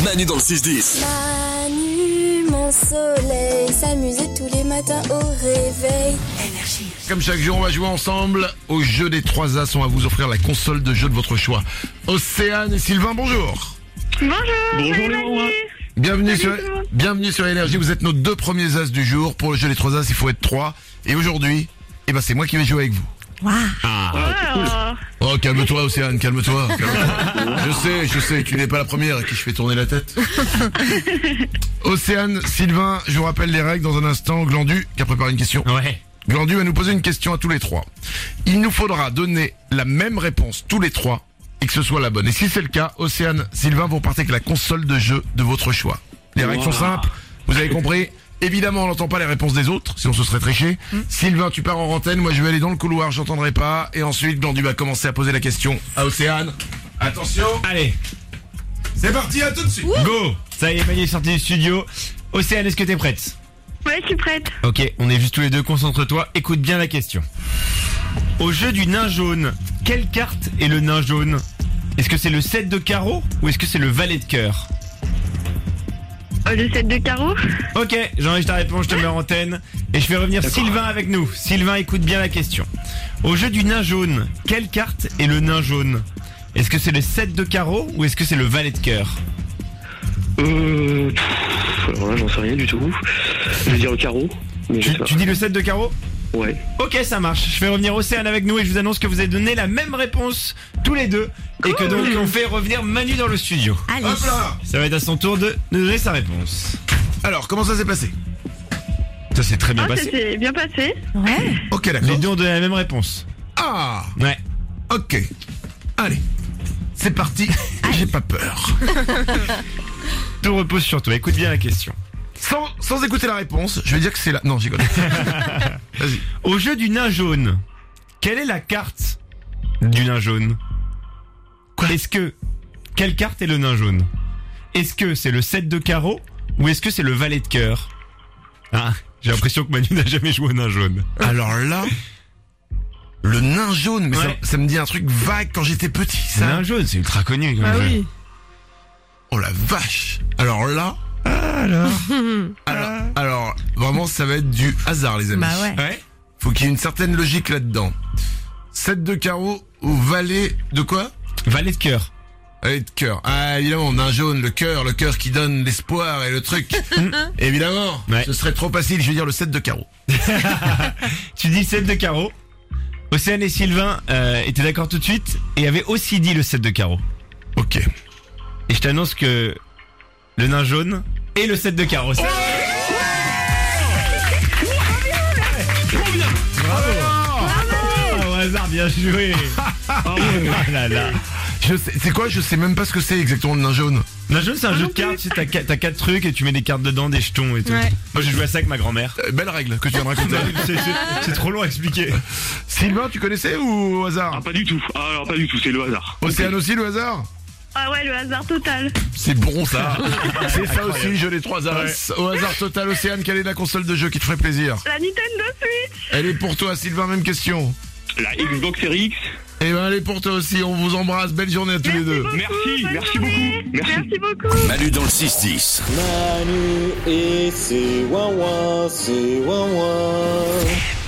Manu dans le 6-10. Manu, mon soleil, s'amuser tous les matins au réveil. Énergie. Comme chaque jour, on va jouer ensemble au jeu des 3 As. On va vous offrir la console de jeu de votre choix. Océane et Sylvain, bonjour. Bonjour. Bonjour salut les Manu. mamans. Bienvenue sur Énergie. Vous êtes nos 2 premiers As du jour. Pour le jeu des 3 As, il faut être 3. Et aujourd'hui, c'est moi qui vais jouer avec vous. Ah. Oh, calme-toi, Océane, calme-toi. Je sais, tu n'es pas la première à qui je fais tourner la tête. Océane, Sylvain, je vous rappelle les règles dans un instant. Glandu, qui a préparé une question. Ouais. Glandu va nous poser une question à tous les 3. Il nous faudra donner la même réponse tous les 3 et que ce soit la bonne. Et si c'est le cas, Océane, Sylvain, vous partez avec la console de jeu de votre choix. Les règles sont simples, vous avez compris. Évidemment, on n'entend pas les réponses des autres, sinon ce serait triché. Sylvain, tu pars en antenne, moi je vais aller dans le couloir, j'entendrai pas. Et ensuite, Glandu va commencer à poser la question à Océane. Attention, Allez, c'est parti, à tout de suite. go. Ça y est, Manu est sorti du studio. Océane, est-ce que t'es prête? Ouais, je suis prête. Ok, on est juste tous les deux, concentre-toi, écoute bien la question. Au jeu du nain jaune, quelle carte est le nain jaune? Est-ce que c'est le 7 de carreau ou est-ce que c'est le valet de cœur? Le 7 de carreau. Ok, j'enregistre ta réponse, je te mets en antenne. Et je fais revenir Sylvain avec nous. Sylvain, écoute bien la question. Au jeu du nain jaune, quelle carte est le nain jaune? Est-ce que c'est le 7 de carreau ou est-ce que c'est le valet de cœur? Alors là, j'en sais rien du tout. Je vais dire le carreau. Mais je sais pas. Tu dis le 7 de carreau? Ouais. Ok, ça marche. Je fais revenir Océane avec nous et je vous annonce que vous avez donné la même réponse tous les deux. Et que donc on fait revenir Manu dans le studio. Allez. Hop là. Ça va être à son tour de nous donner sa réponse. Alors, comment ça s'est passé? Ça s'est très bien Ah, ça passé. s'est bien passé. Ouais. Ok, d'accord. Les deux ont donné la même réponse. Ah, Ouais. ok. Allez, c'est parti. J'ai pas peur. Tout repose sur toi. Écoute bien la question. Sans écouter la réponse, je vais dire que c'est la... Non, j'y connais. Vas-y. Au jeu du nain jaune, quelle est la carte du nain jaune? Quoi? Quelle carte est le nain jaune? Est-ce que c'est le 7 de carreau ou est-ce que c'est le valet de cœur? Ah, j'ai l'impression que Manu n'a jamais joué au nain jaune. Alors là, le nain jaune, mais Ouais. ça me dit un truc vague quand j'étais petit, Le ça. nain jaune, c'est ultra connu. Comme Ah jeu. oui. Oh la vache. Alors là... Alors, vraiment, ça va être du hasard, les amis. Bah ouais. Ouais. Faut qu'il y ait une certaine logique là-dedans. 7 de carreau ou valet de quoi? Valet de cœur. Valet de cœur. Ah, évidemment, nain jaune, le cœur qui donne l'espoir et le truc. Évidemment, Ouais. ce serait trop facile, je vais dire le 7 de carreau. Tu dis 7 de carreau. Océane et Sylvain étaient d'accord tout de suite et avaient aussi dit le 7 de carreau. Ok. Et je t'annonce que le nain jaune et le 7 de carreau. Bravo. Au hasard, bien joué. Oh là là. Je sais même pas ce que c'est exactement le nain jaune. Nain jaune, c'est un jeu de cartes. Tu sais, t'as 4 trucs et tu mets des cartes dedans, des jetons et tout. Ouais. Moi, j'ai joué à ça avec ma grand-mère. Belle règle que tu viens de raconter. C'est trop long à expliquer. Sylvain, tu connaissais ou au hasard? Ah, pas du tout. Ah, alors pas du tout, c'est le hasard. Océane aussi, le hasard? Ah ouais, le hasard total. C'est bon ça. C'est ça aussi, jeu des 3 As. Au hasard total, Océane, quelle est la console de jeu qui te ferait plaisir? La Nintendo Switch. Elle est pour toi, Sylvain, même question. La Xbox Series X. Et ben elle est pour toi aussi, on vous embrasse, belle journée à tous les deux. Merci beaucoup. Merci beaucoup. Manu dans le 6-10. Manu et ses ouin-ouin, ses ouin-ouin.